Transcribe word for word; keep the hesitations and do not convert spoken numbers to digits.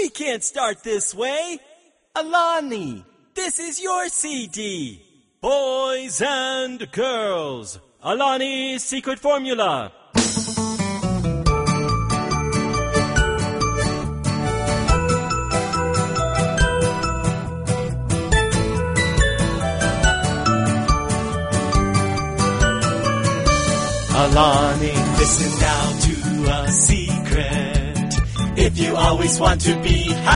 We can't start this way. Alani, this is your C D. Boys and girls, Alani's secret formula. Alani, listen now to a secret. If you always want to be happy,